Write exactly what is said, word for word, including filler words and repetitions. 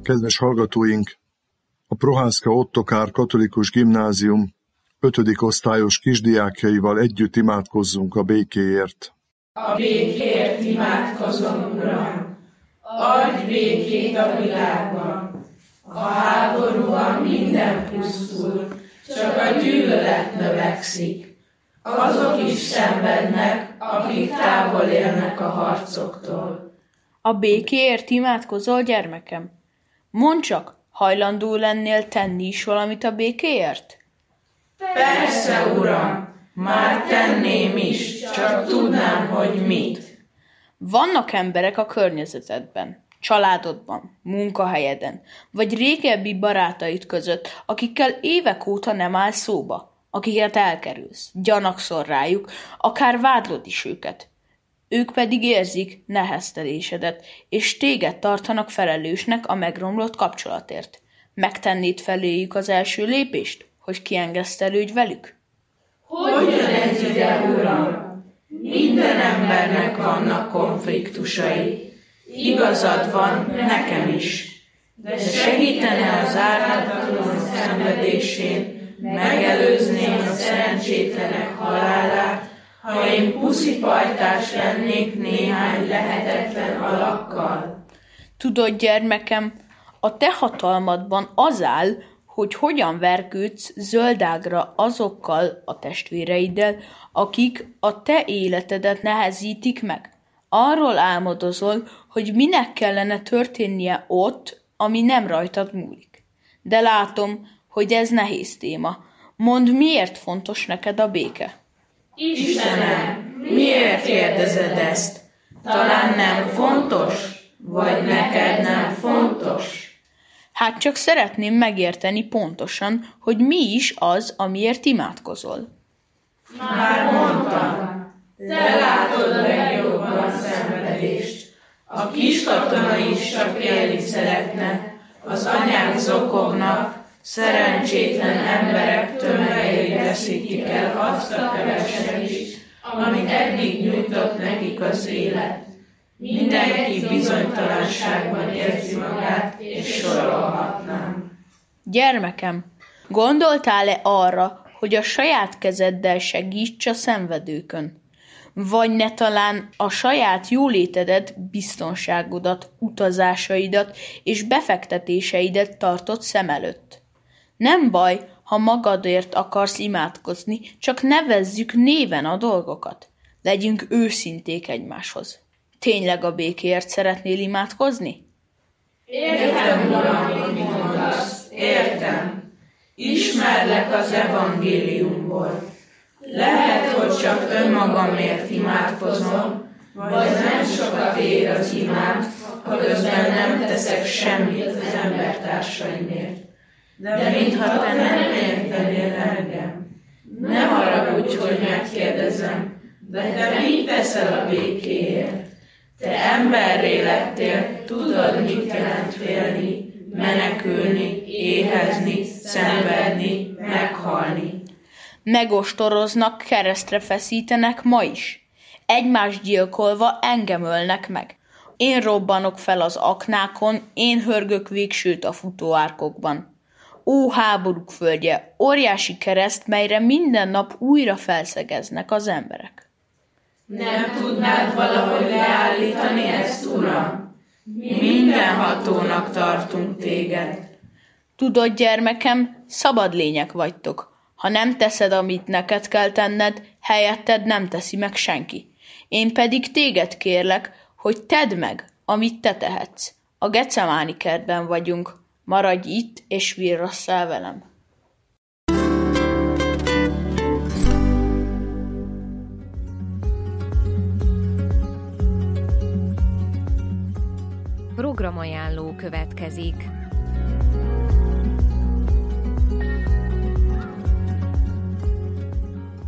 Kedves hallgatóink! A Prohászka Ottokár Katolikus Gimnázium ötödik osztályos kisdiákjaival együtt imádkozzunk a békéért. A békéért imádkozom, Uram! Adj békét a világban! A háborúban minden pusztul, csak a gyűlölet növekszik. Azok is szenvednek, akik távol élnek a harcoktól. A békéért imádkozol, gyermekem? Mondd csak, hajlandó lennél tenni is valamit a békéért? Persze, Uram, már tenném is, csak tudnám, hogy mit. Vannak emberek a környezetedben, családodban, munkahelyeden, vagy régebbi barátaid között, akikkel évek óta nem áll szóba, akiket elkerülsz, gyanakszol rájuk, akár vádlod is őket. Ők pedig érzik neheztelésedet, és téged tartanak felelősnek a megromlott kapcsolatért. Megtennéd feléjük az első lépést, hogy kiengesztelődj velük? Hogy jön ez ide, Uram? Minden embernek vannak konfliktusai. Igazad van, nekem is. De segítene az ártatlanul szenvedésén, megelőzném a szerencsétlenek halálát, ha én puszipajtás lennék néhány lehetetlen alakkal. Tudod, gyermekem, a te hatalmadban az áll, hogy hogyan vergődsz zöldágra azokkal a testvéreiddel, akik a te életedet nehezítik meg. Arról álmodozol, hogy minek kellene történnie ott, ami nem rajtad múlik. De látom, hogy ez nehéz téma. Mondd, miért fontos neked a béke? Istenem, miért kérdezed ezt? Talán nem fontos? Vagy neked nem fontos? Hát csak szeretném megérteni pontosan, hogy mi is az, amiért imádkozol. Már mondtam, te látod legjobban a szenvedést. A kiskatona is csak élni szeretne, az anyák zokognak, szerencsétlen emberek tömegei veszítik el azt a keveset is, amit eddig nyújtott nekik az élet. Mindenki bizonytalanságban érzi magát, és sorolhatnám. Gyermekem, gondoltál-e arra, hogy a saját kezeddel segíts a szenvedőkön? Vagy ne talán a saját jólétedet, biztonságodat, utazásaidat és befektetéseidet tartod szem előtt? Nem baj, ha magadért akarsz imádkozni, csak nevezzük néven a dolgokat. Legyünk őszinték egymáshoz. Tényleg a békéért szeretnél imádkozni? Értem, Uram, mit mondasz. Értem. Ismerlek az evangéliumból. Lehet, hogy csak önmagamért imádkozom, vagy nem sokat ér az imám, ha közben nem teszek semmit az embertársaimért. De mintha te nem értenél engem. Ne haragudj, hogy megkérdezem, de te mit teszel a békéért? Te emberré lettél, tudod, mit jelent félni, menekülni, éhezni, szenvedni, meghalni. Megostoroznak, keresztre feszítenek ma is. Egymást gyilkolva engem ölnek meg. Én robbanok fel az aknákon, én hörgök végsőt a futóárkokban. Ó, háborúk földje, óriási kereszt, melyre minden nap újra felszegeznek az emberek. Nem tudnád valahogy leállítani ezt, Uram? Mi mindenhatónak tartunk téged. Tudod, gyermekem, szabad lények vagytok. Ha nem teszed, amit neked kell tenned, helyetted nem teszi meg senki. Én pedig téged kérlek, hogy tedd meg, amit te tehetsz. A Gecemáni kertben vagyunk. Maradj itt, és virrasszál velem. Programajánló következik.